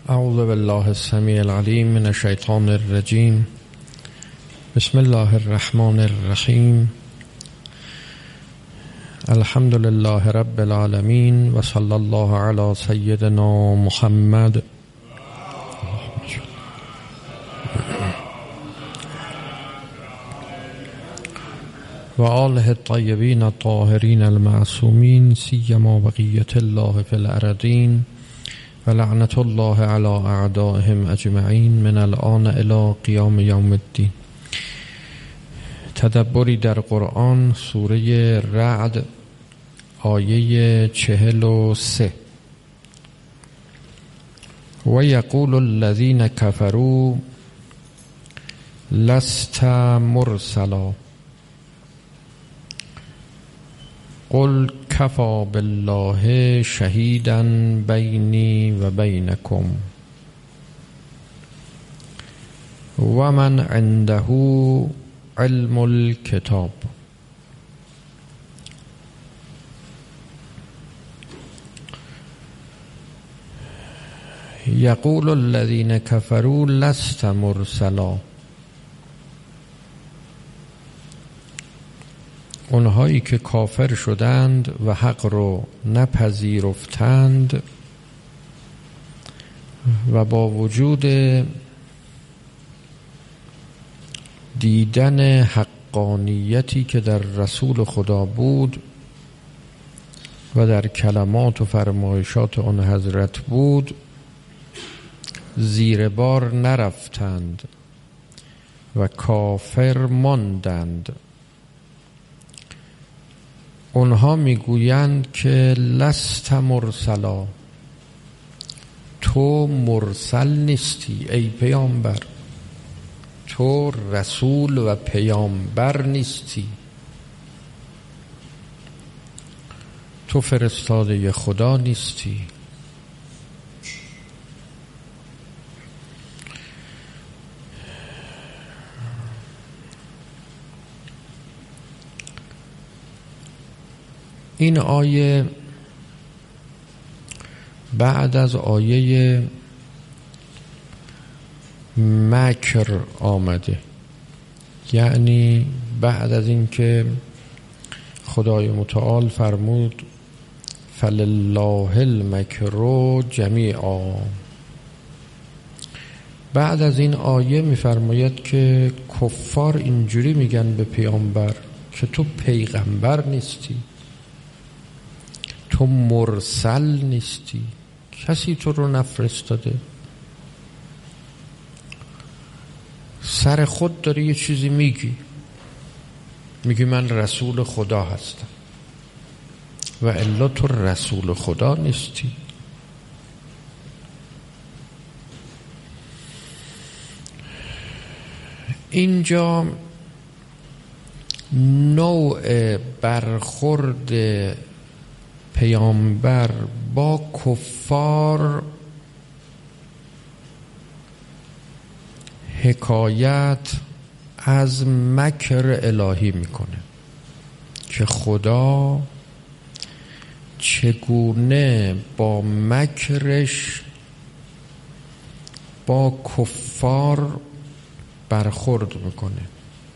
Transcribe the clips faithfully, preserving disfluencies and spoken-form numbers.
اعوذ بالله السمیع العلیم من الشیطان الرجیم. بسم الله الرحمن الرحیم. الحمد لله رب العالمین و صلی الله علی سیدنا محمد و آله الطیبین الطاهرین المعصومین سیما بقیة الله فی الارضین و لعنت الله علی اعدائهم اجمعین من الآن الی قیام یوم الدین. تدبری در قرآن، سوره رعد، آیه چهل و سه. و یقول الذین کفروا لست مرسلا قل کفی بالله شهیدا بینی و بینکم و من عنده علم الکتاب. یقول الذین کفروا لست مرسلا، اونهایی که کافر شدند و حق رو نپذیرفتند و با وجود دیدن حقانیتی که در رسول خدا بود و در کلمات و فرمایشات آن حضرت بود، زیر بار نرفتند و کافر ماندند. اونها میگویند که لست مرسلا، تو مرسل نیستی ای پیامبر، تو رسول و پیامبر نیستی، تو فرستاده خدا نیستی. این آیه بعد از آیه مکر آمده، یعنی بعد از اینکه خدای متعال فرمود فلله المکر جمیعا، بعد از این آیه میفرماید که کفار اینجوری میگن به پیامبر که تو پیغمبر نیستی، تو مرسل نیستی، کسی تو رو نفرستاده، سر خود داری یه چیزی میگی، میگی من رسول خدا هستم و الا تو رسول خدا نیستی. اینجا نوع برخورد پیامبر با کفار حکایت از مکر الهی میکنه که خدا چگونه با مکرش با کفار برخورد میکنه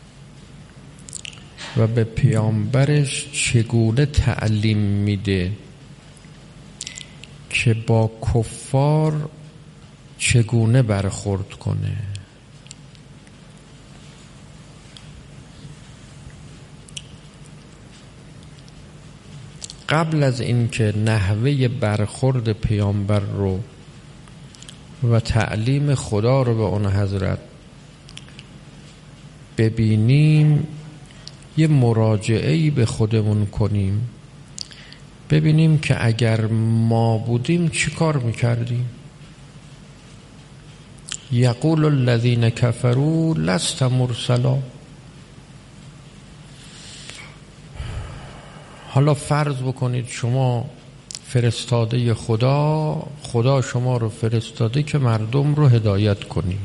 و به پیامبرش چگونه تعلیم میده که با کفار چگونه برخورد کنه. قبل از اینکه نحوه برخورد پیامبر رو و تعلیم خدا رو به اون حضرت ببینیم، یه مراجعه‌ای به خودمون کنیم، ببینیم که اگر ما بودیم چی کار میکردیم. یقول الذین کفروا لست مرسلا. حالا فرض بکنید شما فرستاده خدا، خدا شما رو فرستاده که مردم رو هدایت کنی.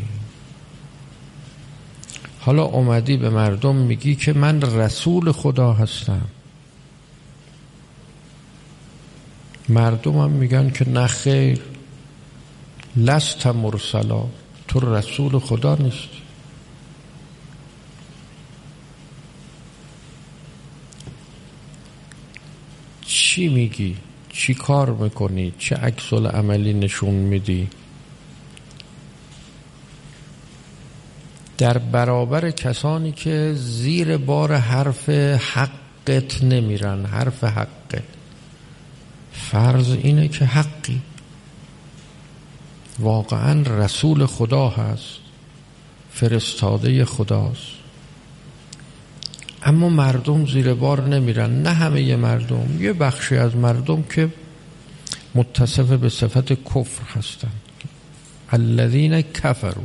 حالا اومدی به مردم میگی که من رسول خدا هستم، مردم هم میگن که نه خیر، لست مرسلا، تو رسول خدا نیستی. چی میگی؟ چی کار میکنی؟ چه عکس العملی نشون میدی؟ در برابر کسانی که زیر بار حرف حقت نمیرن. حرف حقت فرض اینه که حقی، واقعا رسول خدا هست، فرستاده خداست، اما مردم زیر بار نمیرن. نه همه مردم، یه بخشی از مردم که متصف به صفت کفر هستن. الذین کفروا،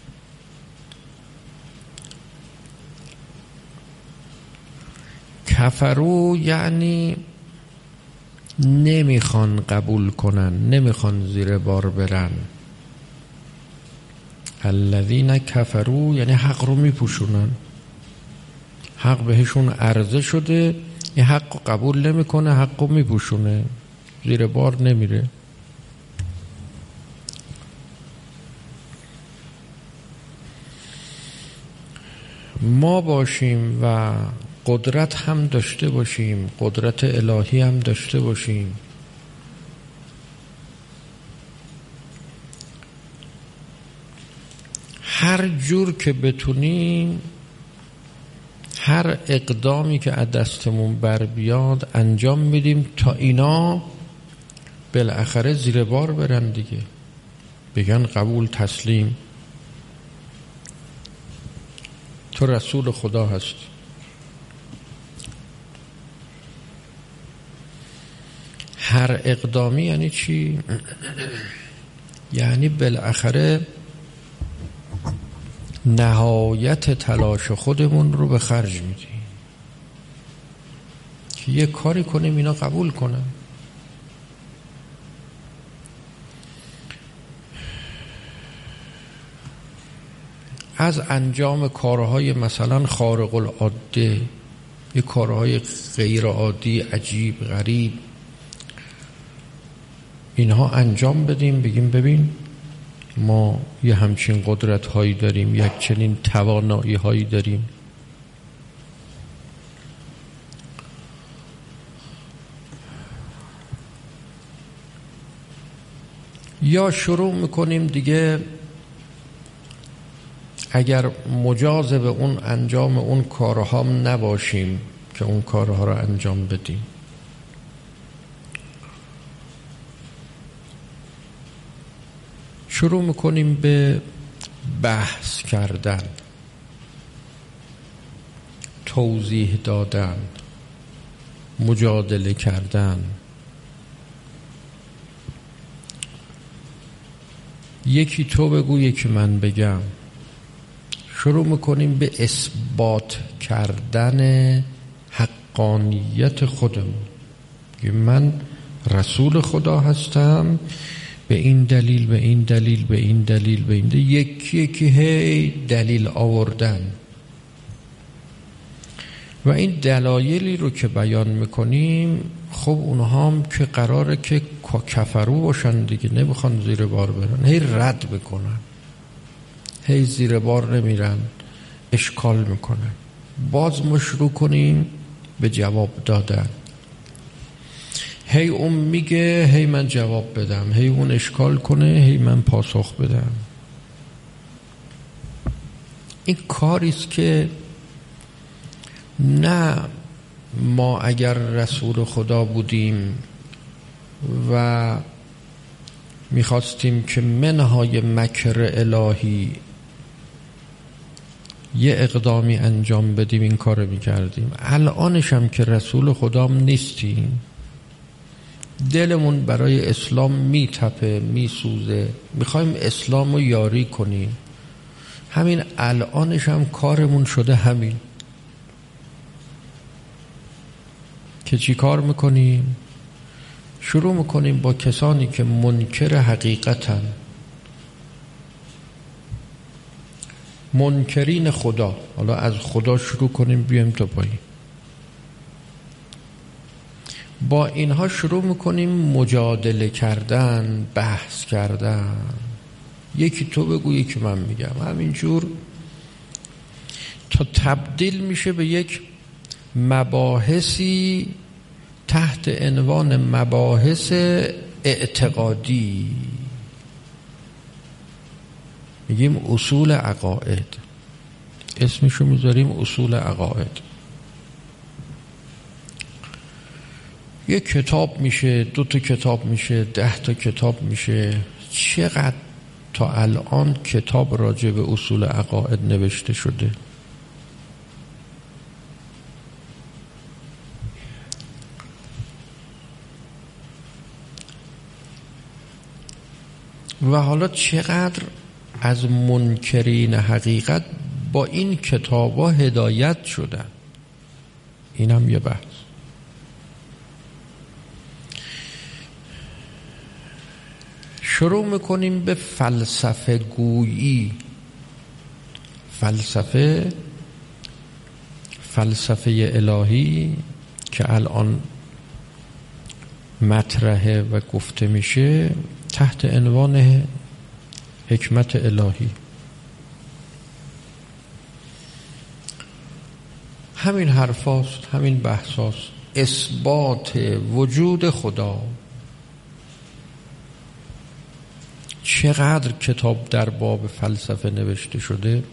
کفروا یعنی نمیخوان قبول کنن، نمیخوان زیر بار برن. الذین کفروا یعنی حق رو میپوشونن، حق بهشون عرضه شده، این حق رو قبول نمیکنه، حق رو میپوشونه، زیر بار نمیره. ما باشیم و قدرت هم داشته باشیم، قدرت الهی هم داشته باشیم، هر جور که بتونیم، هر اقدامی که از دستمون بر بیاد انجام میدیم تا اینا بالاخره زیر بار برن دیگه، بگن قبول، تسلیم، تو رسول خدا هستی. هر اقدامی یعنی چی؟ یعنی بالاخره نهایت تلاش خودمون رو به خرج میدیم که یه کاری کنیم اینا قبول کنن. از انجام کارهای مثلا خارق العاده، یه کارهای غیر عادی، عجیب، غریب، اینها انجام بدیم، بگیم ببین ما یه همچین قدرت هایی داریم، یک چنین توانایی هایی داریم. یا شروع میکنیم دیگه اگر مجاز به اون انجام اون کارها نباشیم که اون کارها رو انجام بدیم، شروع میکنیم به بحث کردن، توضیح دادن، مجادله کردن. یکی تو بگو یکی من بگم. شروع میکنیم به اثبات کردن حقانیت خودمون که من رسول خدا هستم به این دلیل، به این دلیل، به این دلیل، به این دلیل. یکی یکی هی دلیل آوردن و این دلایلی رو که بیان میکنیم، خب اونها هم که قراره که کفرو باشن دیگه، نمیخوان زیر بار برن، هی رد میکنن، هی زیر بار نمیرن، اشکال میکنن. باز ما شروع کنیم به جواب دادن، هی اون میگه هی من جواب بدم، هی اون اشکال کنه هی من پاسخ بدم. این کاریست که نه ما اگر رسول خدا بودیم و میخواستیم که منهای مکر الهی یه اقدامی انجام بدیم این کار میکردیم. الانش هم که رسول خدام نیستیم، دلمون برای اسلام میتپه، میسوزه، میخوایم اسلام رو یاری کنیم، همین الانش هم کارمون شده همین که چی کار میکنیم؟ شروع میکنیم با کسانی که منکر حقیقتن، منکرین خدا، حالا از خدا شروع کنیم بیایم تا پایین، با اینها شروع میکنیم مجادله کردن، بحث کردن. یکی تو بگو یکی من میگم، همینجور تا تبدیل میشه به یک مباحثی تحت عنوان مباحث اعتقادی، میگیم اصول عقاید، اسمشو میذاریم اصول عقاید. یک کتاب میشه، دو تا کتاب میشه، ده تا کتاب میشه. چقدر تا الان کتاب راجع به اصول عقاید نوشته شده؟ و حالا چقدر از منکرین حقیقت با این کتابا هدایت شدن، اینم یه بحث. شروع میکنیم به فلسفه گویی. فلسفه فلسفه الهی که الان مطرحه و گفته میشه تحت عنوان حکمت الهی. همین حرفاست، همین بحثاست، اثبات وجود خدا. چقدر کتاب در باب فلسفه نوشته شده.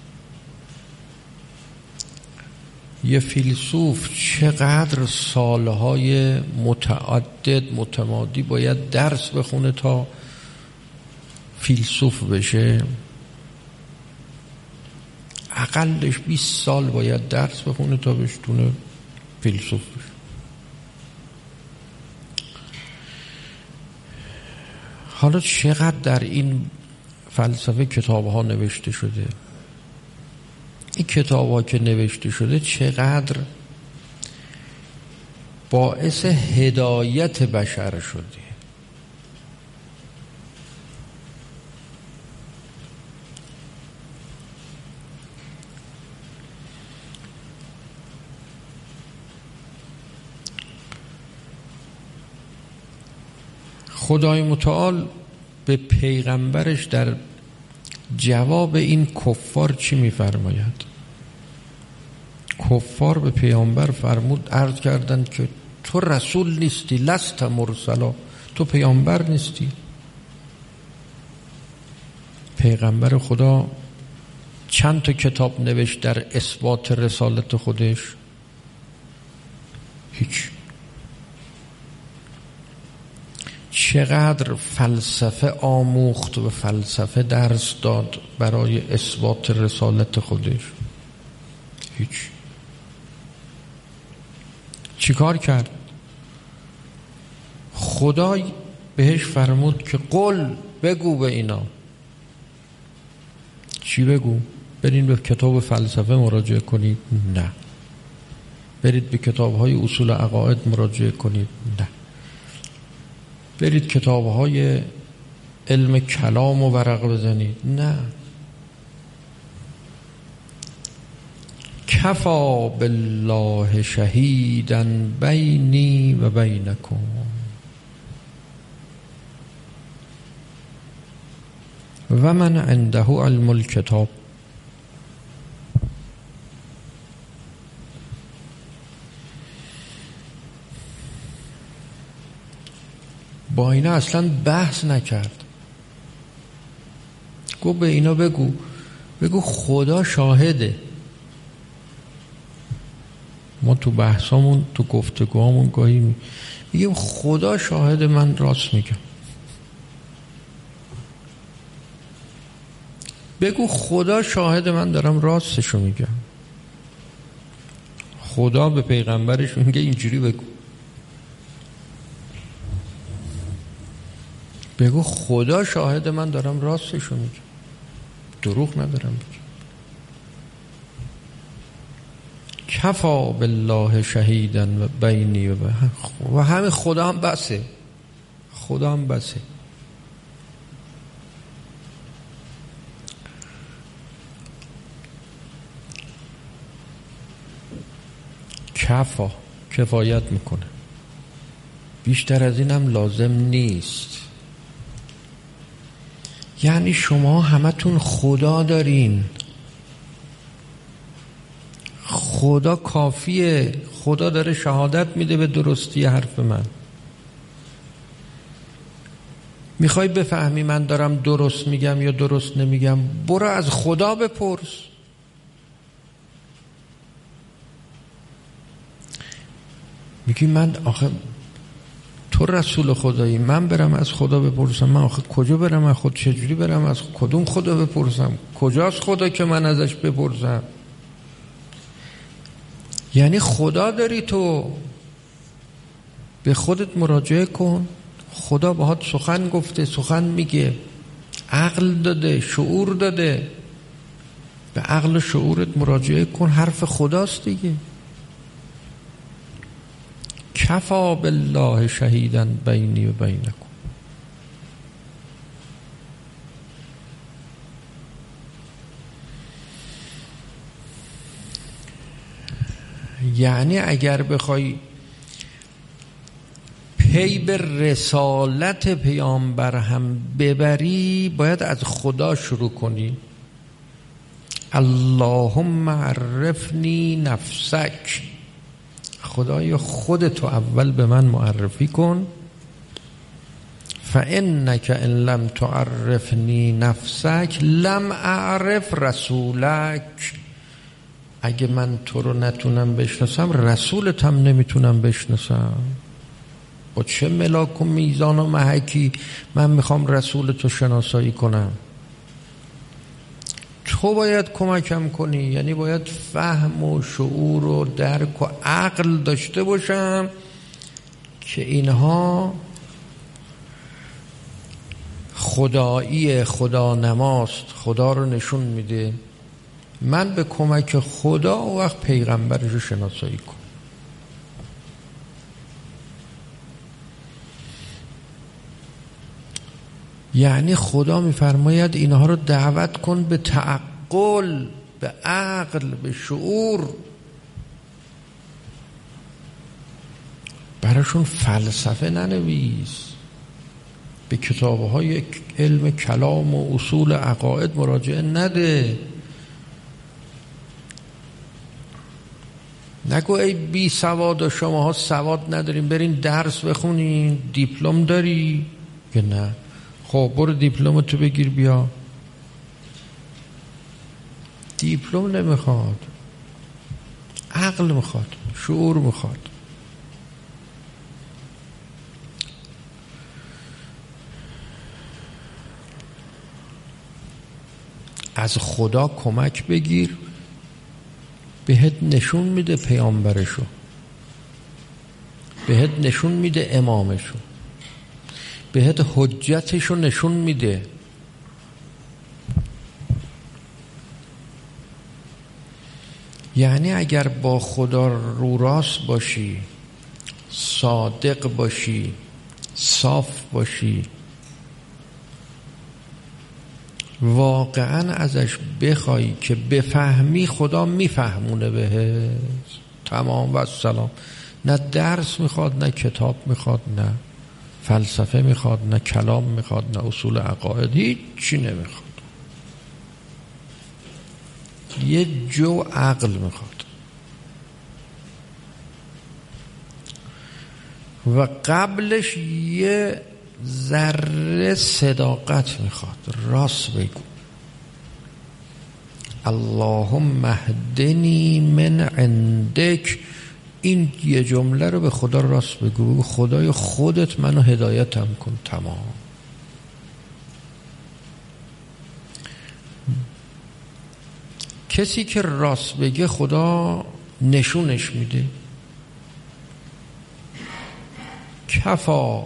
یه فیلسوف چقدر سالهای متعدد متمادی باید درس بخونه تا فیلسوف بشه؟ اقلش بیست سال باید درس بخونه تا بشتونه فیلسوف بشه. حالا چقدر در این فلسفه کتاب ها نوشته شده. این کتاب ها که نوشته شده چقدر باعث هدایت بشر شده. خدای متعال به پیغمبرش در جواب این کفار چی میفرماید؟ کفار به پیامبر فرمود، عرض کردند که تو رسول نیستی، لست مرسلا، تو پیامبر نیستی. پیغمبر خدا چند تا کتاب نوشت در اثبات رسالت خودش؟ هیچ. چقدر فلسفه آموخت و فلسفه درس داد برای اثبات رسالت خودش؟ هیچ. چیکار کرد؟ خدای بهش فرمود که قل، بگو به اینا. چی بگو؟ برید به کتاب فلسفه مراجعه کنید؟ نه. برید به کتاب‌های اصول عقاید مراجعه کنید؟ نه. برید کتاب‌های علم کلام و ورق بزنید؟ نه. کفا بالله شهیدا بینی و بینکم. و من عنده علم الکتاب. با اینا اصلا بحث نکرد. گفت به اینا بگو بگو خدا شاهده. ما تو بحثامون تو گفتگوامون گاهی میگیم خدا شاهده من راست میگم. بگو خدا شاهد من دارم راستشو میگم. خدا به پیغمبرش میگه اینجوری بگو. بگو خدا شاهد من دارم راستشو میگم، دروغ ندارم بگم. کفا بالله شهیدا و بینی و بین. و همین خدا هم بسه. خدا هم بسه. کفا کفایت میکنه، بیشتر از این هم لازم نیست. یعنی شما همتون خدا دارین، خدا کافیه، خدا داره شهادت میده به درستی حرف من. میخوای بفهمی من دارم درست میگم یا درست نمیگم؟ برو از خدا بپرس. میگی من آخه تو رسول خدایی، من برم از خدا بپرسم؟ من آخه کجا برم از خود؟ چجوری برم از کدوم خدا بپرسم؟ کجاست خدا که من ازش بپرسم؟ یعنی خدا داری تو، به خودت مراجعه کن. خدا باهات سخن گفته، سخن میگه، عقل داده، شعور داده، به عقل و شعورت مراجعه کن. حرف خداست دیگه. کفا بالله شهیدا بینی و بینکم. یعنی اگر بخوای پی به رسالت پیامبر هم ببری، باید از خدا شروع کنی. اللهم عرفنی نفسک. خدایا خودتو اول به من معرفی کن. فانک ان لم تعرفنی نفسک لم اعرف رسولک. اگه من تو رو نتونم بشناسم، رسولت هم نمیتونم بشناسم. با چه ملاک و میزان و محکی من میخوام رسول تو شناسایی کنم؟ تو باید کمکم کنی. یعنی باید فهم و شعور و درک و عقل داشته باشم که اینها خدایی، خدا نماست، خدا رو نشون میده. من به کمک خدا و وقت پیغمبرش رو شناسایی کنم. یعنی خدا میفرماید اینها رو دعوت کن به تعقل، به عقل، به شعور. براشون فلسفه ننویس، به کتابهای علم کلام و اصول عقاید مراجعه نده. نگو ای بی سواد و شماها سواد نداریم، برین درس بخونین، دیپلم داری؟ که نه. خب برو دیپلم تو بگیر بیا. دیپلم نمیخواد، عقل میخواد، شعور میخواد. از خدا کمک بگیر، بهت نشون میده پیامبرشو، بهت نشون میده امامشو، بهت حجتشو نشون میده. یعنی اگر با خدا رو راست باشی، صادق باشی، صاف باشی، واقعا ازش بخوای که بفهمی، خدا میفهمونه بهت. تمام و السلام. نه درس میخواد، نه کتاب میخواد، نه فلسفه میخواد، نه کلام میخواد، نه اصول عقاید، هیچی نمیخواد. یه جو عقل میخواد و قبلش یه ذره صداقت میخواد. راست بگو. اللهم اهدنی من عندک. این یه جمله رو به خدا راست بگو. بگو خدای خودت منو هدایتم کن. تمام. کسی که راست بگه خدا نشونش میده. کفا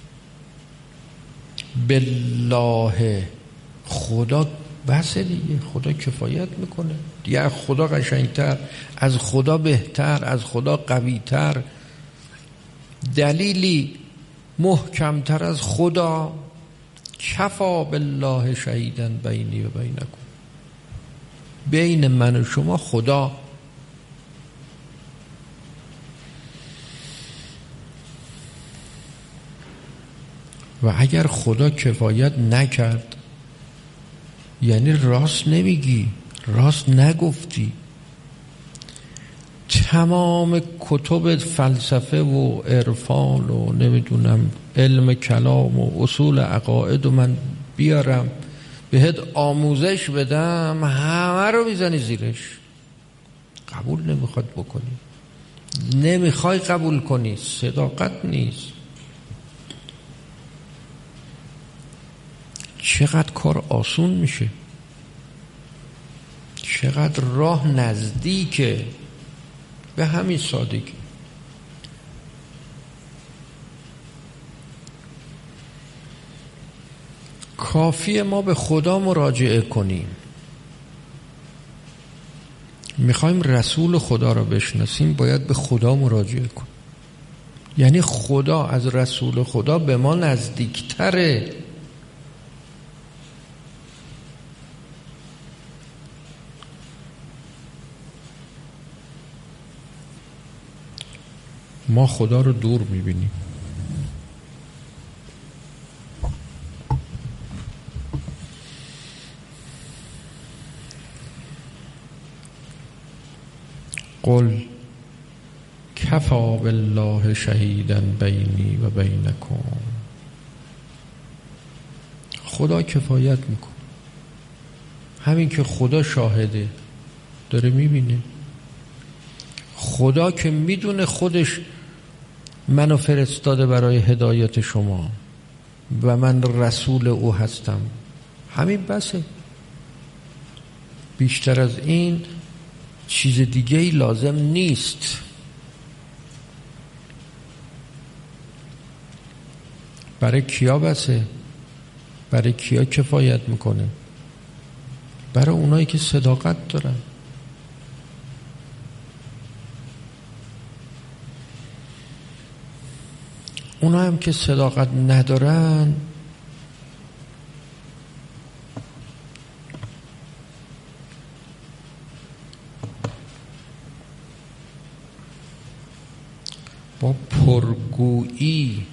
بالله. خدا بسه دیگه، خدا کفایت میکنه دیگه. خدا قشنگتر، از خدا بهتر، از خدا قویتر، دلیلی محکمتر از خدا. کفا بالله شهیدا بینی و بینکم. بین من و شما خدا. و اگر خدا کفایت نکرد، یعنی راست نمیگی، راست نگفتی. تمام کتب فلسفه و عرفان و نمیدونم علم کلام و اصول عقاید و من بیارم بهت آموزش بدم، همه رو میزنی زیرش. قبول نمیخواد بکنی، نمیخوای قبول کنی، صداقت نیست. چقدر کار آسون میشه، چقدر راه نزدیکه، به همین سادگی. کافیه ما به خدا مراجعه کنیم. میخوایم رسول خدا را بشناسیم، باید به خدا مراجعه کنیم. یعنی خدا از رسول خدا به ما نزدیکتره. ما خدا رو دور میبینیم. قل کفی بالله شهیدا بینی و بینکم. خدا کفایت میکنه. همین که خدا شاهده، داره میبینه. خدا که میدونه خودش منو فرستاده برای هدایت شما و من رسول او هستم، همین بسه. بیشتر از این چیز دیگه ای لازم نیست. برای کیا بسه؟ برای کیا کفایت میکنه؟ برای اونایی که صداقت دارن. اونا هم که صداقت ندارن با پرگویی،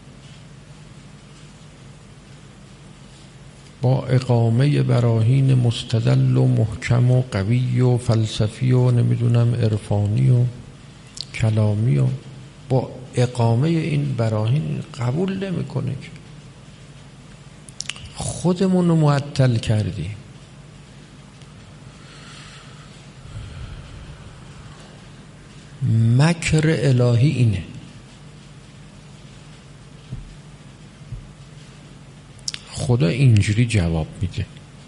با اقامه براهین مستدل و محکم و قوی و فلسفی و نمیدونم عرفانی و کلامی و با اقامه این براهین قبول نمیکنه که خودمون رو معطل کردیم. مکر الهی اینه. خدا اینجوری جواب میده،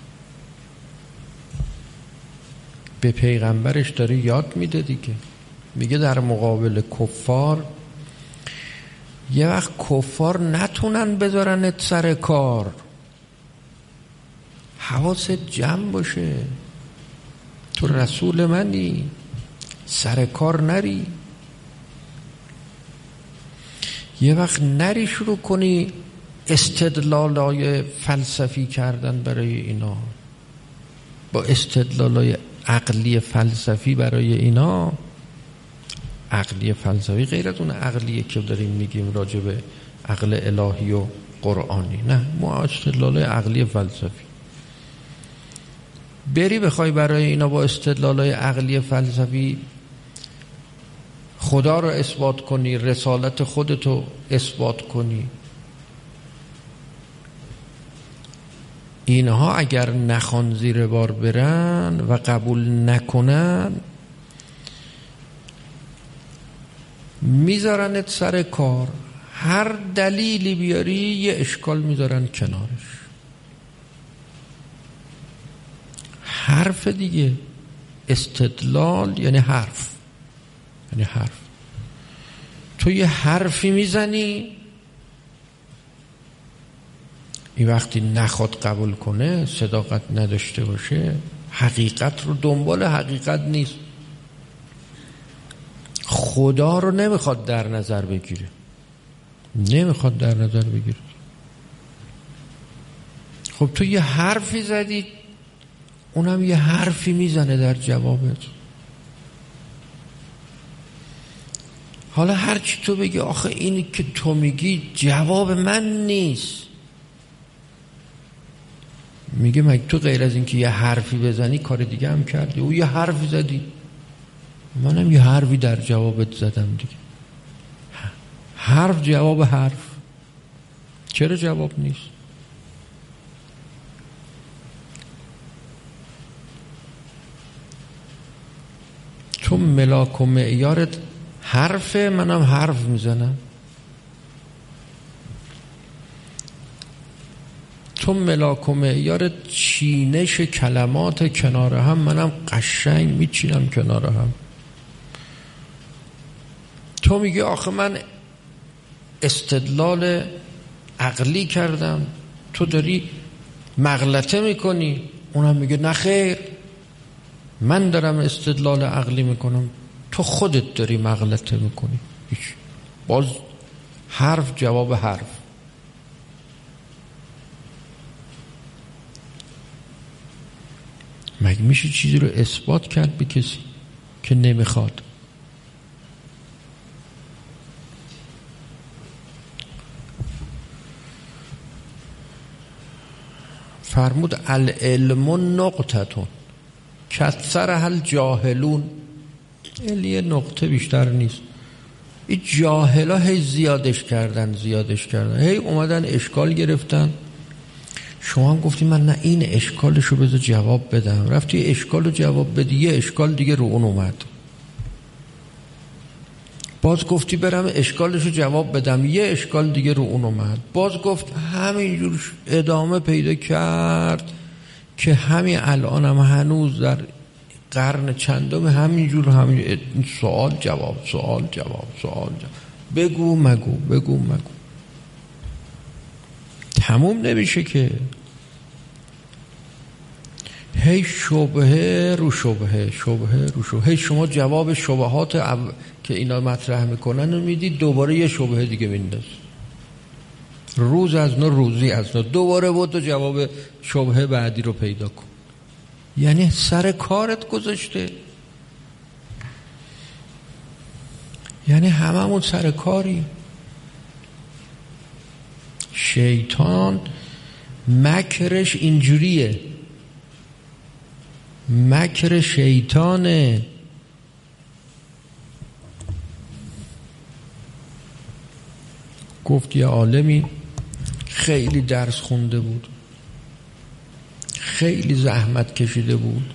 به پیغمبرش داره یاد میده دیگه. میگه در مقابل کفار، یه وقت کفار نتونن بذارنت سر کار، حواست جمع باشه، تو رسول منی، سر کار نری. یه وقت نری شروع کنی استدلالای فلسفی کردن برای اینا، با استدلالای عقلی فلسفی برای اینا. عقلی فلسفی غیر از اون عقلیه که داریم میگیم راجع به عقل الهی و قرآنی. نه، ما استدلالای عقلی فلسفی. بری بخوای برای اینا با استدلالای عقلی فلسفی خدا رو اثبات کنی، رسالت خودتو اثبات کنی، اینها اگر نخوان زیر بار برن و قبول نکنن، میذارنت سر کار. هر دلیلی بیاری یه اشکال میذارن کنارش. حرف دیگه، استدلال یعنی حرف، یعنی حرف. تو یه حرفی میزنی، این وقتی نخواد قبول کنه، صداقت نداشته باشه، حقیقت رو دنبال حقیقت نیست، خدا رو نمیخواد در نظر بگیره، نمیخواد در نظر بگیره. خب تو یه حرفی زدی، اونم یه حرفی میزنه در جوابت. حالا هر چی تو بگی، آخه اینی که تو میگی جواب من نیست، میگه مگه تو غیر از این که یه حرفی بزنی کار دیگه هم کردی؟ او یه حرفی زدی، منم یه حرفی در جوابت زدم دیگه. حرف جواب حرف، چرا جواب نیست؟ تو ملاک و معیارت حرفه، منم حرف میزنم. تو ملاک و معیارت چینش کلمات کنار هم، منم قشنگ میچینم کنار هم. تو میگی آخه من استدلال عقلی کردم، تو داری مغلطه میکنی. اونم میگه نه خیر، من دارم استدلال عقلی میکنم، تو خودت داری مغلطه میکنی. باز حرف جواب حرف. مگه میشه چیزی رو اثبات کرد به کسی که نمیخواد؟ فرمود العلم نقطتون کثرها الجاهلون. یه نقطه بیشتر نیست. این جاهلا هی زیادش کردن زیادش کردن هی اومدن اشکال گرفتن. شما هم گفتی من نه این اشکالشو بذار جواب بدم، رفتی اشکالو جواب بدی، یه اشکال دیگه رو اون اومد. باز گفتی برم اشکالشو جواب بدم، یه اشکال دیگه رو اون اومد. باز گفت همینجور ادامه پیدا کرد که همین الان هم هنوز در قرن چندم همینجور همین سوال جواب سوال جواب سوال جواب، بگو مگو بگو مگو، تموم نمیشه که. هی شبهه رو شبهه شبهه رو شبهه، هی شما جواب شبهات اب... که اینا مطرح میکنن رو میدید، دوباره یه شبهه دیگه مینداز، روز از نو روزی از نو، دوباره بود تو جواب شبهه بعدی رو پیدا کن. یعنی سر کارت گذاشته، یعنی هممون سر کاری. شیطان مکرش اینجوریه، مکر شیطانه. گفت یه عالمی خیلی درس خونده بود، خیلی زحمت کشیده بود،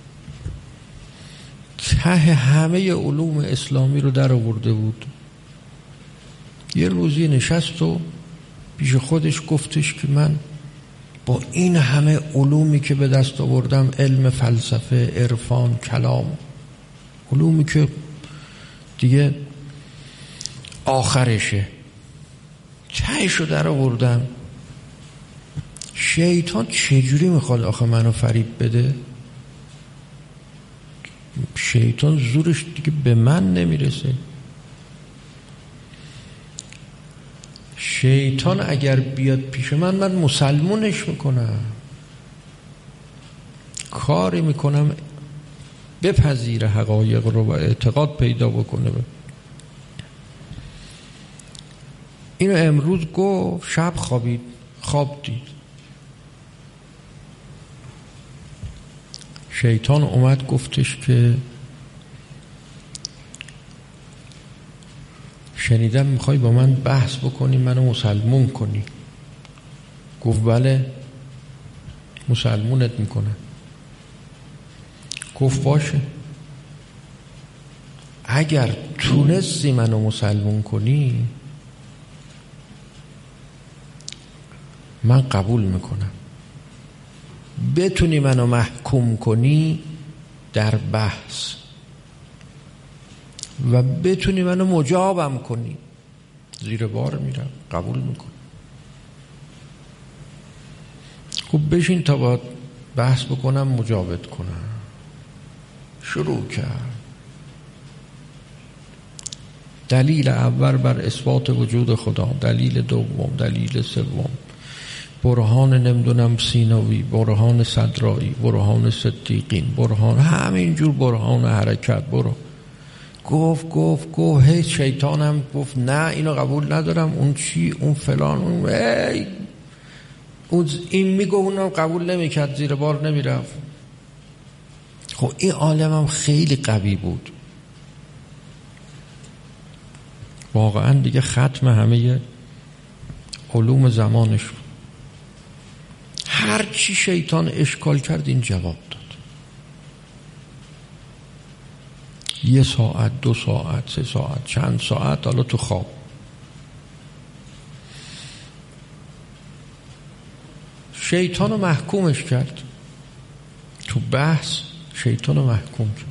ته همه علوم اسلامی رو در آورده بود. یه روزی نشست و پیش خودش گفتش که من با این همه علومی که به دست آوردم، علم فلسفه، عرفان، کلام، علومی که دیگه آخرشه، تهشو در آوردم، شیطان چجوری میخواد آخه منو فریب بده؟ شیطان زورش دیگه به من نمیرسه. شیطان اگر بیاد پیش من، من مسلمونش میکنم، کاری میکنم بپذیر حقایق رو و اعتقاد پیدا بکنه. اینو امروز گفت، شب خوابید، خواب دید. شیطان اومد گفتش که شنیدم میخوای با من بحث بکنی، منو مسلمون کنی. گفت بله مسلمونت میکنه. گفت باشه، اگر تونستی منو مسلمون کنی من قبول میکنم، بتونی منو محکوم کنی در بحث و بتونی منو مجابم کنی، زیر بار میرم، قبول میکنم. خب بشین تا باید بحث بکنم، مجابت کنم. شروع کرد. دلیل اول بر اثبات وجود خدا، دلیل دوم، دلیل سوم، برهان نمیدونم سینوی، برهان صدرایی، برهان صدیقین، برهان همینجور، برهان حرکت، برو گفت گفت گفت هی شیطانم گفت نه اینو قبول ندارم، اون چی، اون فلان، اون ای اون این میگه اونم قبول نمیکرد، زیر بار نمیرفت. خب این عالم هم خیلی قوی بود واقعا دیگه، ختم همه علوم زمانش بود. هر چی شیطان اشکال کرد این جواب داد. یه ساعت، دو ساعت، سه ساعت، چند ساعت، حالا تو خواب. شیطان رو محکومش کرد تو بحث، شیطان رو محکوم کرد.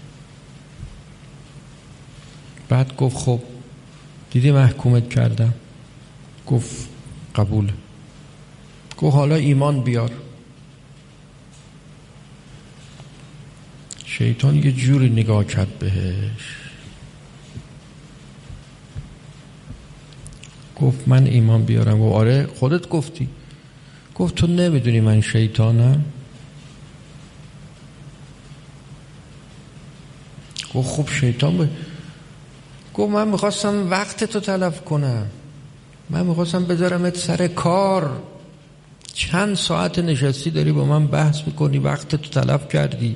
بعد گفت خب دیدی محکومت کردم؟ گفت قبوله. گفت حالا ایمان بیار. شیطان یه جوری نگاه کرد بهش، گفت من ایمان بیارم؟ گفت آره خودت گفتی. گفت تو نمیدونی من شیطانم؟ گفت خب شیطان به. گفت من میخواستم وقت تو تلف کنم، من میخواستم بذارمت سر کار. چند ساعت نشستی داری با من بحث میکنی، وقت تو تلف کردی.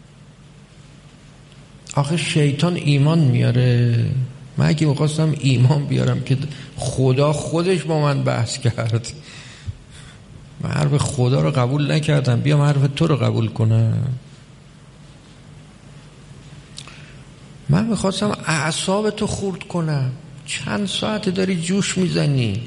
آخه شیطان ایمان میاره؟ من اگه میخواستم ایمان بیارم که خدا خودش با من بحث کرد، من حرف خدا رو قبول نکردم، بیام حرف تو رو قبول کنم. من میخواستم اعصاب تو خورد کنم، چند ساعت داری جوش میزنی.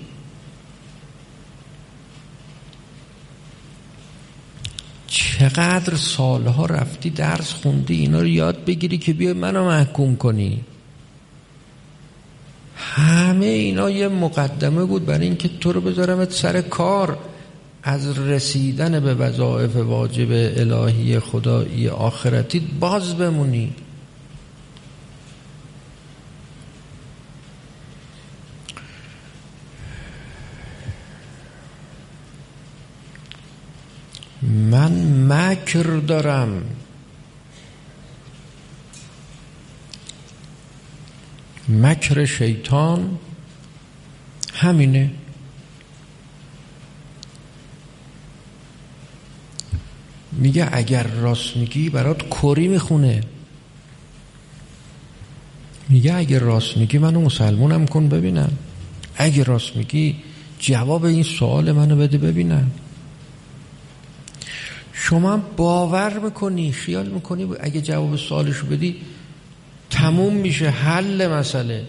چقدر سالها رفتی درس خوندی اینا رو یاد بگیری که بیای منو محکوم کنی. همه اینا یه مقدمه بود برای این که تو رو بذارمت سر کار، از رسیدن به وظایف واجب الهی خدایی آخرتی باز بمونی. من مکر دارم. مکر شیطان همینه. میگه اگر راست میگی برات کری میخونه. میگه اگر راست میگی منو مسلمونم کن ببینم، اگر راست میگی جواب این سوال منو بده ببینم. شما باور میکنی، خیال میکنی اگه جواب سوالشو بدی تموم میشه، حل مسئله.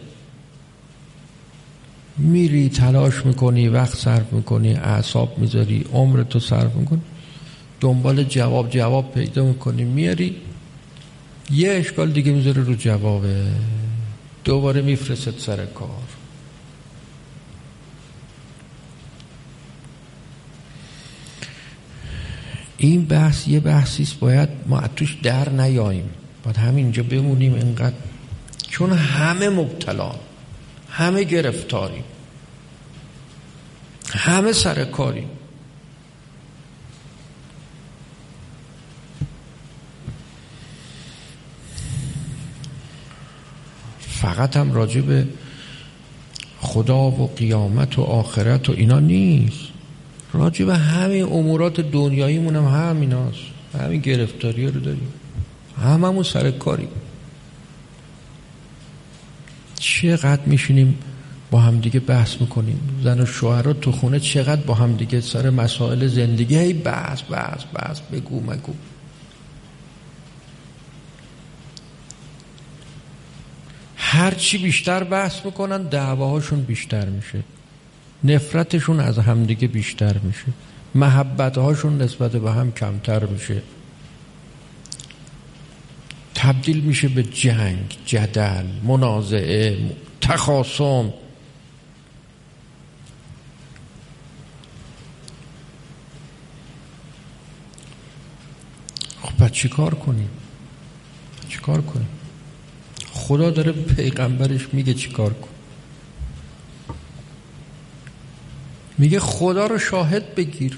میری تلاش میکنی، وقت صرف میکنی، اعصاب میذاری، عمرتو صرف میکنی، دنبال جواب جواب پیدا میکنی، میاری یه اشکال دیگه میذاری رو جوابه، دوباره میفرست سر کار. این بحث یه بحثیست باید ما توش در نیاییم، باید همینجا بمونیم اینقدر، چون همه مبتلا، همه گرفتاریم، همه سرکاریم. فقط هم راجع به خدا و قیامت و آخرت و اینا نیست، راجع به همین امورات دنیاییمون هم همین هست، همین گرفتاری رو داریم، هممون سرکاریم. چقدر میشینیم با هم دیگه بحث میکنیم، زن و شوهرها تو خونه چقدر با هم دیگه سر مسائل زندگی هی بحث بحث بحث، بگو مگو. هر چی بیشتر بحث میکنن دعواهاشون بیشتر میشه، نفرتشون از همدیگه بیشتر میشه، محبتهاشون نسبت به هم کمتر میشه، تبدیل میشه به جنگ، جدل، منازعه، تخاصم. خب بعد چی کار کنیم؟ چی کار کنیم؟ خدا داره پیغمبرش میگه چی کار کن. میگه خدا رو شاهد بگیر.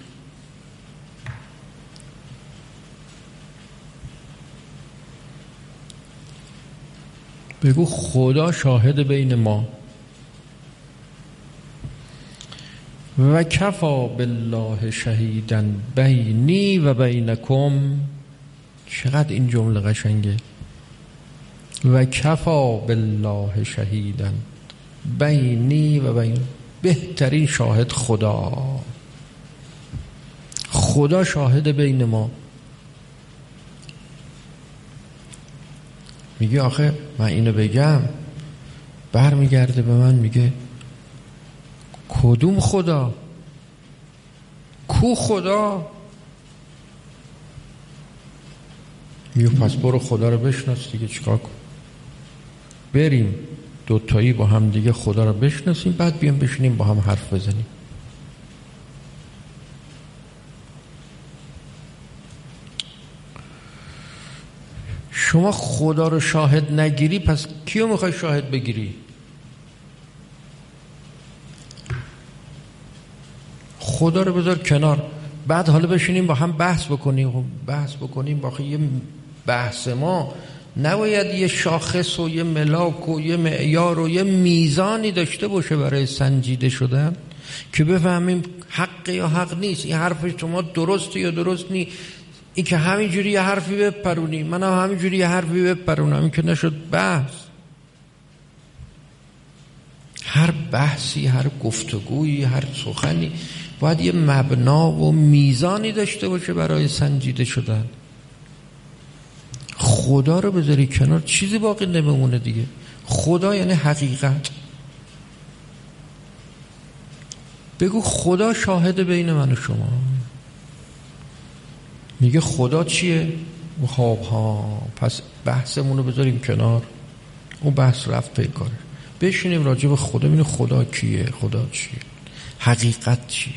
بگو خدا شاهد بین ما. و کفا بالله شهیدا بینی و بینکم. چقدر این جمله قشنگه. و کفا بالله شهیدا بینی و بین، بهترین شاهد خدا. خدا شاهد بین ما. میگه آخه من اینو بگم، برمیگرده به من میگه کدوم خدا؟ کو خدا؟ میگه پس برو خدا رو بشناس دیگه، چیکار کن؟ بریم دوتایی با هم دیگه خدا رو بشناسیم، بعد بیام بشینیم با هم حرف بزنیم. شما خدا رو شاهد نگیری، پس کیو میخوای شاهد بگیری؟ خدا رو بذار کنار، بعد حالا بشینیم با هم بحث بکنیم. بحث بکنیم با یه بحث ما نباید یه شاخص و یه ملاک و یه معیار و یه میزانی داشته باشه برای سنجیده شدن که بفهمیم حق یا حق نیست، این حرف شما درسته یا درست نیست. این که همینجوری یه حرفی بپرونی، من هم همینجوری یه حرفی بپرونم، این که نشد بحث. هر بحثی، هر گفتگویی، هر سخنی باید یه مبنا و میزانی داشته باشه برای سنجیده شدن. خدا رو بذاری کنار، چیزی باقی نمیمونه دیگه. خدا یعنی حقیقت. بگو خدا شاهد بین من و شما. میگه خدا چیه؟ خب ها، پس بحثمون رو بذاریم کنار، اون بحث رفت پی کاره، بشینیم راجع به خدا ببینیم خدا کیه، خدا چیه، حقیقت چیه.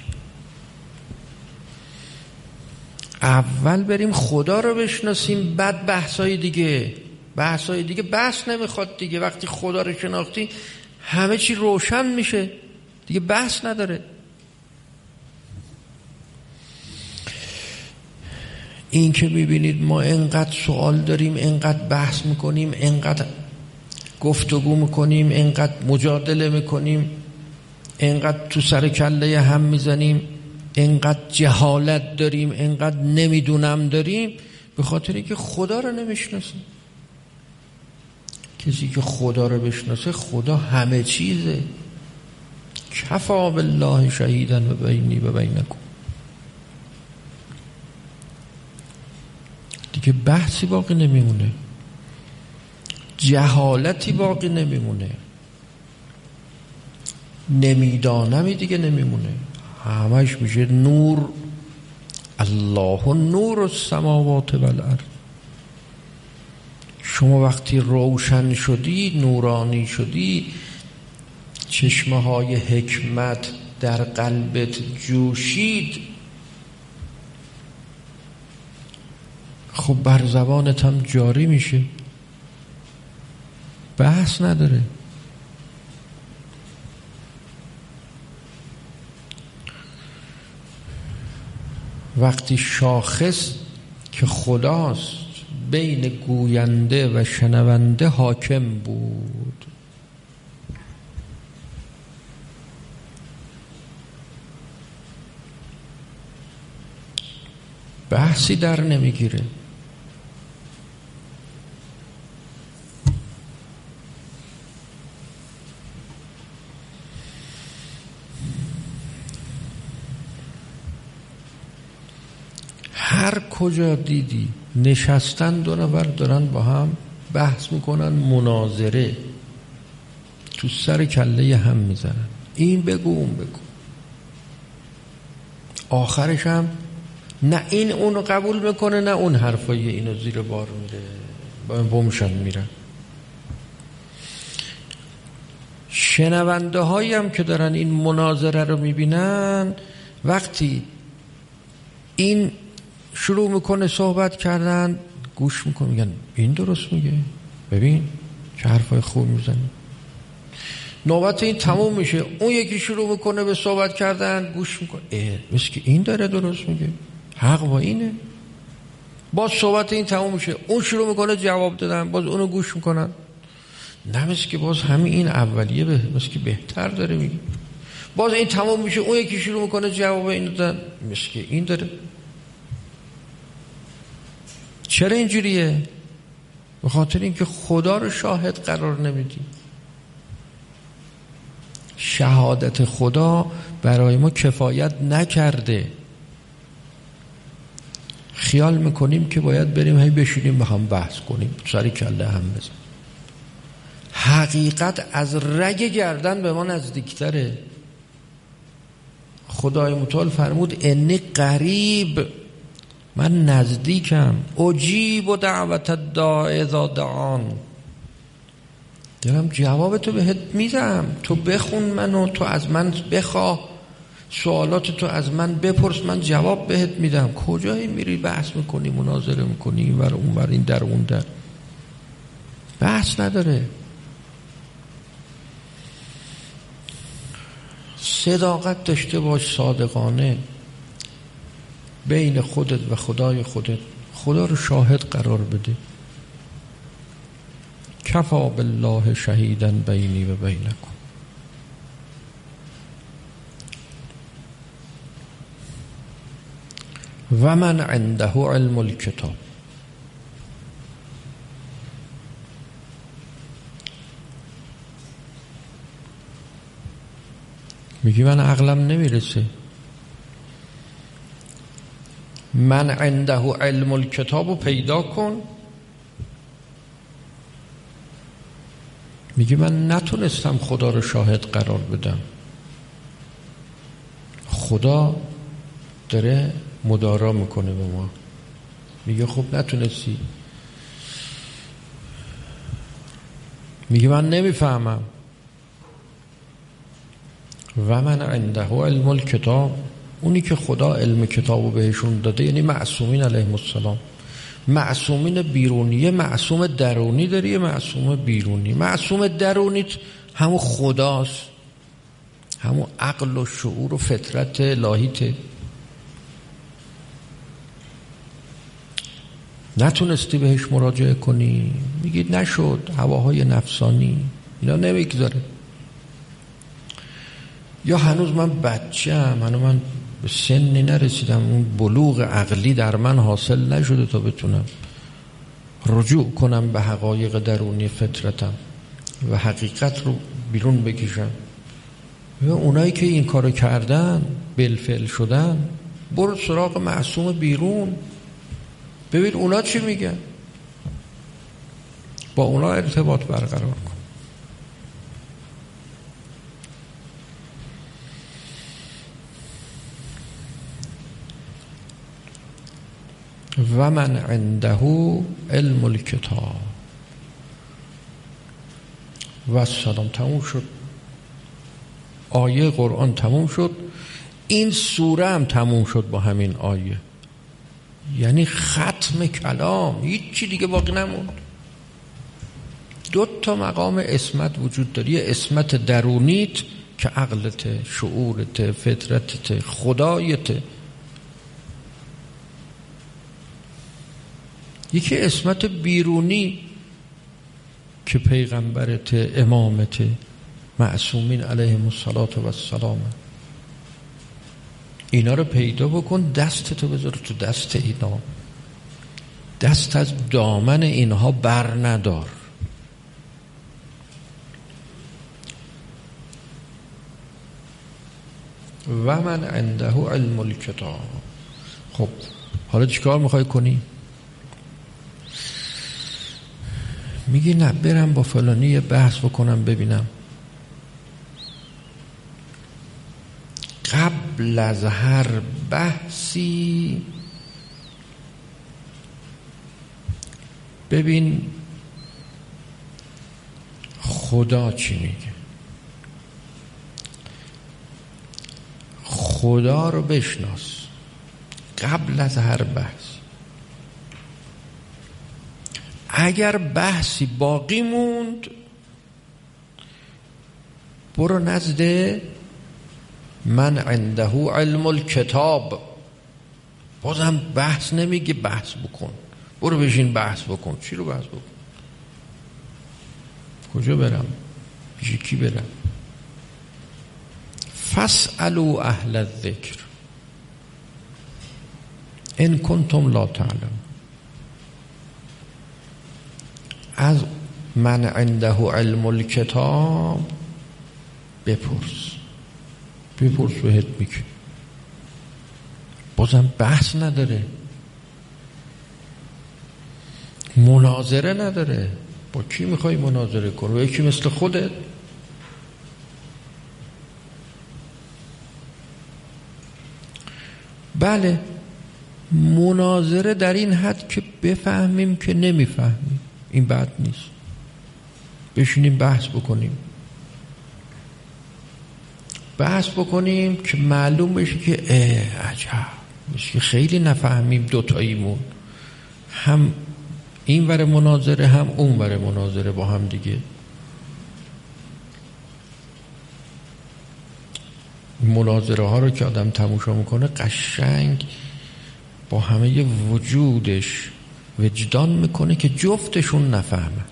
اول بریم خدا رو بشناسیم، بعد بحثای دیگه. بحثای دیگه بحث نمیخواد دیگه. وقتی خدا رو شناختی همه چی روشن میشه دیگه، بحث نداره. این که میبینید ما انقدر سوال داریم، انقدر بحث میکنیم، انقدر گفتگو میکنیم، انقدر مجادله میکنیم، انقدر تو سر کله هم میزنیم، انقدر جهالت داریم، انقدر نمیدونم داریم، به خاطر اینکه خدا رو نمیشناسیم. کسی که خدا رو بشناسه، خدا همه چیزه. کفا بالله شهیدا و بینی و بینکم. دیگه بحثی باقی نمیمونه، جهالتی باقی نمیمونه، نمیدانمی دیگه نمیمونه. همش میشه نور. الله نور السماوات والارض. شما وقتی روشن شدی، نورانی شدی، چشمه های حکمت در قلبت جوشید، خب بر زبانت هم جاری میشه، بحث نداره. وقتی شاخص که خداست بین گوینده و شنونده حاکم بود، بحثی در نمیگیره. هر کجا دیدی نشستن دو نفر دارن با هم بحث میکنن، مناظره، تو سر کله هم میزنن، این بگو اون بگو، آخرش هم نه این اونو قبول میکنه نه اون حرفای اینو زیر بار میره، با این بومشن میرن. شنونده هایی هم که دارن این مناظره رو میبینن، وقتی این شروع میکنه صحبت کردن، گوش میکنه، میگن این درست میگه، ببین چه حرفای خوب میزنه. نوبت این تموم میشه، اون یکی شروع میکنه به صحبت کردن، گوش میکنه، اه مثل که این داره درست میگه، حق با اینه. باز صحبت این تموم میشه، اون شروع میکنه جواب دادن، باز اونو گوش میکنن، نه مثل که باز همین این اولیه به مثل که بهتر داره میگه. باز این تمام میشه، اون یکی شروع میکنه جواب اینو دادن. مسکی این داره. چرا اینجوریه؟ به خاطر اینکه خدا رو شاهد قرار نمیدی. شهادت خدا برای ما کفایت نکرده. خیال میکنیم که باید بریم هی بشینیم با هم بحث کنیم، سری کله هم بزن. حقیقت از رگ گردن به ما نزدیکتره. خدای متعال فرمود انی قریب، من نزدیکم، اجیب دعوت الداع اذا دعان، دارم جواب تو بهت میدم، تو بخون منو، تو از من بخواه، سوالات تو از من بپرس، من جواب بهت میدم. کجایی میری بحث میکنی، مناظره میکنی، این ور اون ور، این در اون در، بحث نداره. صداقت داشته باش، صادقانه بین خودت و خدای خودت، خدا رو شاهد قرار بده. کفا بالله شهیدا بینی و بینکم. و من عنده علم الکتاب. میگی من عقلم نمیرسه. من عنده علم الکتاب رو پیدا کن. میگی من نتونستم خدا رو شاهد قرار بدم. خدا داره مدارا میکنه به ما. میگه خب نتونستی. میگه من نمیفهمم. و من عنده علم الکتاب، اونی که خدا علم کتابو بهشون داده یعنی معصومین علیهم السلام. معصومین بیرونی، معصوم درونی داری، یه معصوم بیرونی. معصوم درونیت همون خداست، همون عقل و شعور و فطرت الهیته. نتونستی بهش مراجعه کنی، میگی نشد، هواهای نفسانی اینا نمیگذاره. یا هنوز من بچه‌ام، هنوز من به سنی نرسیدم، اون بلوغ عقلی در من حاصل نشده تا بتونم رجوع کنم به حقایق درونی فطرتم و حقیقت رو بیرون بکشم. یا اونایی که این کارو کردن، بالفعل شدن، برو سراغ معصوم بیرون، ببین اونا چی میگن، با اونا ارتباط برقرار کن. و من عنده علم الکتاب. و سلام. تموم شد. آیه قرآن تموم شد. این سوره هم تموم شد با همین آیه. یعنی ختم کلام، هیچ چی دیگه باقی نموند. دو تا مقام اسمت وجود داره. یه اسمت درونیت که عقلت، شعورت، فطرتت، خدایت. یکی اسمت بیرونی که پیغمبرت، امامت، معصومین علیهم السلام. اینا رو پیدا بکن، دستتو بذار تو دست اینا، دست از دامن اینها بر ندار. و من عنده علم الکتاب. خب حالا چیکار میخوای کنی؟ میگی نه برم با فلانی یه بحث بکنم ببینم. قبل از هر بحثی ببین خدا چی میگه. خدا رو بشناس قبل از هر بحث. اگر بحثی باقی موند برو نزد من عنده علم الکتاب. بازم بحث نمیگه بحث بکن، برو بشین بحث بکن. چی رو بحث بکن؟ کجا برم؟ پیش کی برم؟ فاسألوا اهل الذکر ان کنتم لا تعلمون. از من عنده علم الکتاب بپرس بپرس بهت میگه. بازم بحث نداره، مناظره نداره. با کی میخوای مناظره کنی؟ با یکی مثل خودت؟ بله، مناظره در این حد که بفهمیم که نمیفهمیم، این بد نیست. بشینیم بحث بکنیم بحث بکنیم که معلوم بشه که اه عجب میشه، خیلی نفهمیم دوتاییمون، هم این ور مناظره هم اون ور مناظره با هم دیگه. مناظره ها رو که آدم تماشا میکنه قشنگ با همه وجودش وجدان میکنه که جفتشون نفهمه.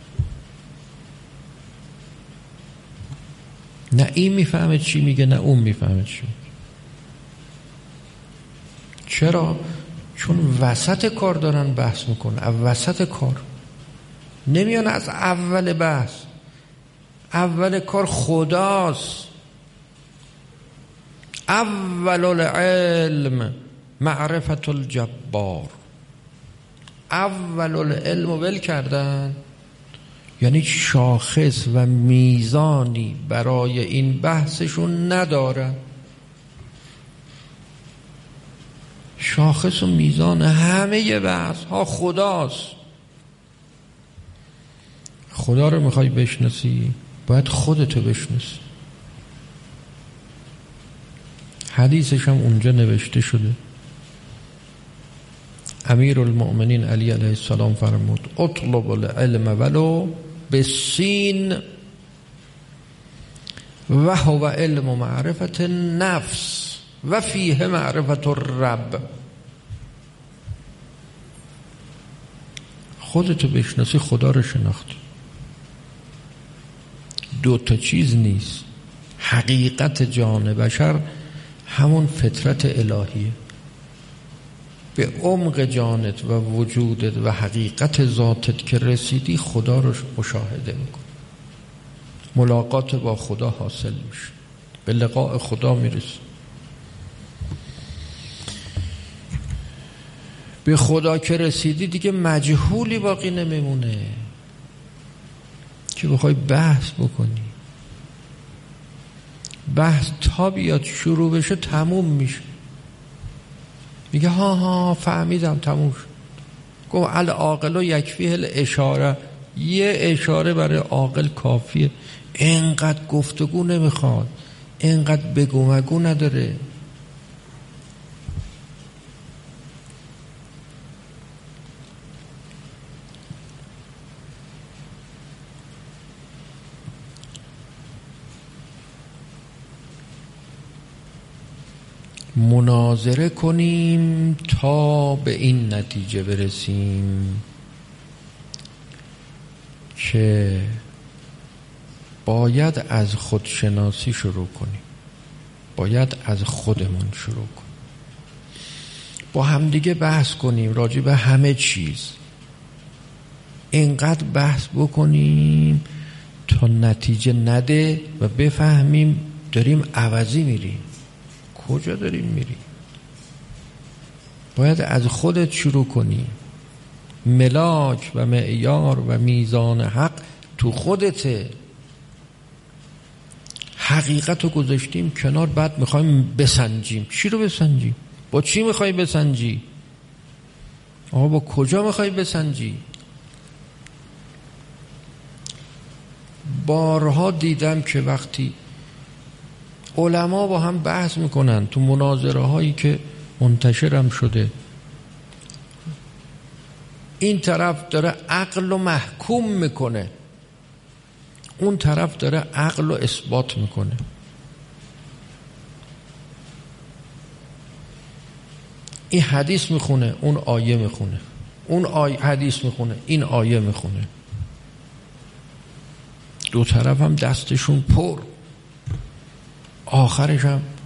نه این میفهمه چی میگه نه اون میفهمه چی میگه. چرا؟ چون وسط کار دارن بحث میکنن. وسط کار نمیان از اول بحث. اول کار خداست. اول العلم معرفت الجبار. اول العلم ول کردن، یعنی شاخص و میزانی برای این بحثشون ندارن. شاخص و میزان همه بحث ها خداست. خدا رو میخوای بشناسی باید خودتو بشناسی. حدیثش هم اونجا نوشته شده. امیر المؤمنین علی علیه السلام فرمود اطلب العلم ولو بالسین و هو علم معرفت النفس و فیه معرفت الرب. خودتو بشناسی خدا رو شناختی. دو تا چیز نیست. حقیقت جان بشر همون فطرت الهیه. به عمق جانت و وجودت و حقیقت ذاتت که رسیدی خدا رو مشاهده میکنی. ملاقات با خدا حاصل میشه، به لقاء خدا میرسی. به خدا که رسیدی دیگه مجهولی باقی نمیمونه که بخوای بحث بکنی. بحث تا بیاد شروع بشه تموم میشه. میگه ها ها فهمیدم تموم شد. گفت العاقل یکفیه الاشاره. یه اشاره برای عاقل کافیه. اینقدر گفتگو نمیخواد، اینقدر بگو مگو نداره. مناظره کنیم تا به این نتیجه برسیم که باید از خودشناسی شروع کنیم. باید از خودمون شروع کنیم. با همدیگه بحث کنیم راجع به همه چیز. اینقدر بحث بکنیم تا نتیجه نده و بفهمیم داریم عوضی میریم. کجا داریم میریم؟ باید از خودت شروع کنی. ملاک و معیار و میزان حق تو خودته. حقیقت رو گذاشتیم کنار، بعد میخوایم بسنجیم. چی رو بسنجیم؟ با چی میخوای بسنجی؟ آقا با کجا میخوای بسنجی؟ بارها دیدم که وقتی علما با هم بحث میکنن تو مناظره هایی که منتشرم شده، این طرف داره عقل رو محکوم میکنه، اون طرف داره عقل رو اثبات میکنه. این حدیث میخونه اون آیه میخونه، اون آیه حدیث میخونه این آیه میخونه. دو طرف هم دستشون پر. آخرش هم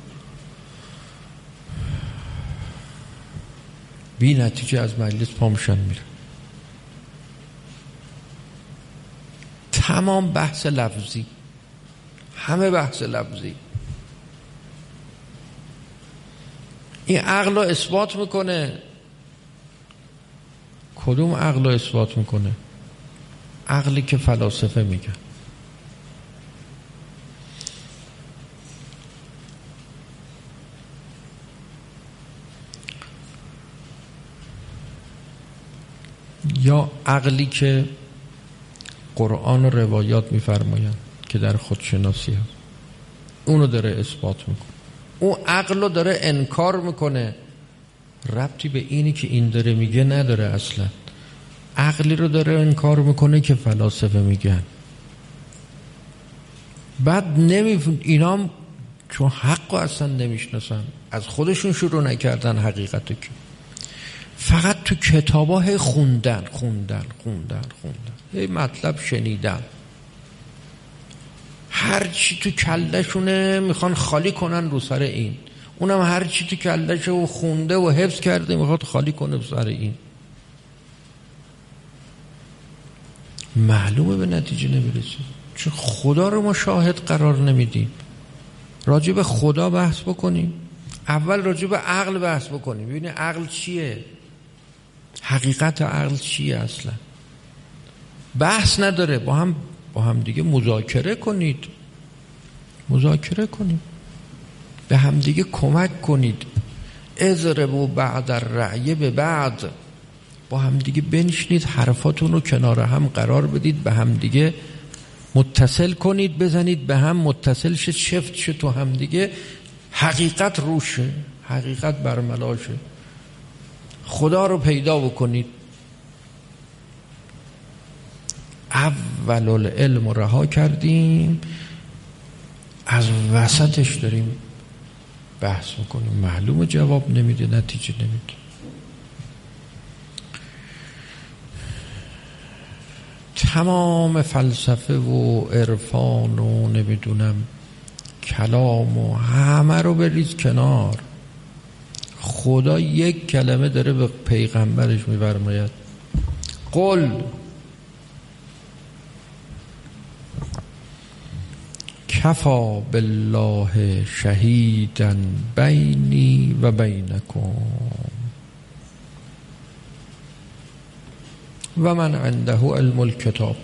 بی نتیجه از مجلس پامشن میره. تمام بحث لفظی، همه بحث لفظی. این عقل رو اثبات میکنه. کدوم عقل رو اثبات میکنه؟ عقلی که فلاسفه میگن. یا عقلی که قرآن و روایات میفرماین که در خودشناسی هست، اونو داره اثبات میکنه. اون عقل رو داره انکار میکنه، ربطی به اینی که این داره میگه نداره. اصلا عقلی رو داره انکار میکنه که فلاسفه میگن. بعد نمی اینام چون حق رو اصلا نمیشناسن، از خودشون شروع نکردن حقیقتو، که فقط تو کتابا هی خوندن خوندن خوندن خوندن هی مطلب شنیدن، هر چی تو کلشونه میخوان خالی کنن رو سر این، اونم هر چی تو کلش و خونده و حفظ کرده میخواد خالی کنه رو سر این. معلومه به نتیجه نمیرسه، چون خدا رو ما شاهد قرار نمیدیم. راجع به خدا بحث بکنیم، اول راجع به عقل بحث بکنیم، ببینید عقل چیه، حقیقت عقل چیه. اصلا بحث نداره، با هم با هم دیگه مذاکره کنید، مذاکره کنید، به هم دیگه کمک کنید. اضربوا بعد الرعی به بعد، با هم دیگه بنشینید، حرفاتون رو کنار هم قرار بدید، به هم دیگه متصل کنید، بزنید به هم متصل شه، شفت شه تو هم دیگه، حقیقت روشه، حقیقت برملاشه، خدا رو پیدا بکنید. اول العلم رو رها کردیم، از وسطش داریم بحث میکنیم، معلومه جواب نمیده، نتیجه نمیده. تمام فلسفه و عرفان و نمیدونم کلام و همه رو بریز کنار. خدا یک کلمه داره به پیغمبرش میفرماید، قل کفا بالله شهیدا بینی و بینکم و من عنده علم الکتاب.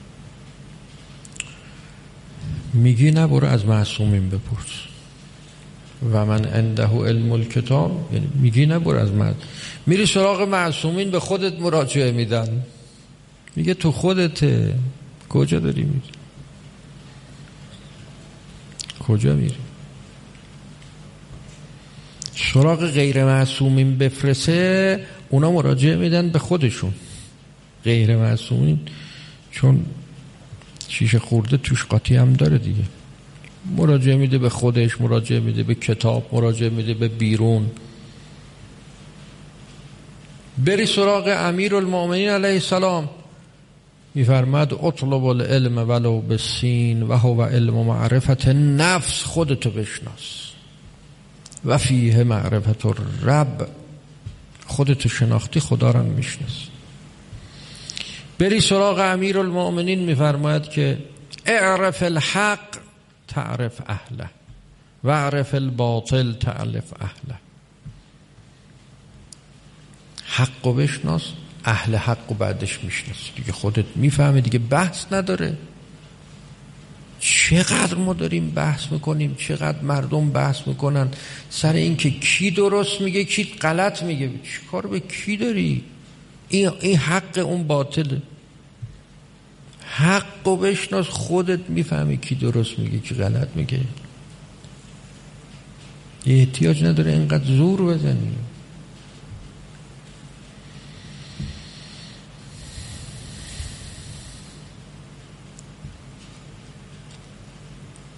میگی نه برو از معصومین بپرس. و من عنده علم الکتاب یعنی میگی نه برو از معصومین، میری سراغ معصومین، به خودت مراجعه میدن، میگه تو خودته، کجا داری میری؟ کجا میری؟ سراغ غیر معصومین بفرسه، اونا مراجعه میدن به خودشون. غیر معصومین چون شیشه خورده توش قاطی هم داره دیگه، مراجعه میده به خودش، مراجعه میده به کتاب، مراجعه میده به بیرون. بری سراغ امیر المؤمنین علیه السلام، میفرماد اطلب العلم ولو بالسین و هو علم معرفت نفس، خودتو بشناس، و فیه معرفت الرب، خودتو شناختی خدا رو میشناس. بری سراغ امیر المؤمنین میفرماید که اعرف الحق تعرف اهله و اعرف الباطل تعرف اهله. حق و بشناس، اهل حق و بعدش میشناس دیگه، خودت میفهمی دیگه، بحث نداره. چقدر ما داریم بحث میکنیم، چقدر مردم بحث میکنن سر این که کی درست میگه کی غلط میگه. چی کار به کی داری؟ این, این حق اون باطله. حق و بشناس، خودت میفهمی کی درست میگه کی غلط میگه. احتیاج نداره اینقدر زور بزنی.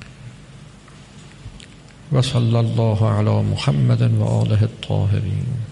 و صلی الله علی محمد و آله الطاهرین.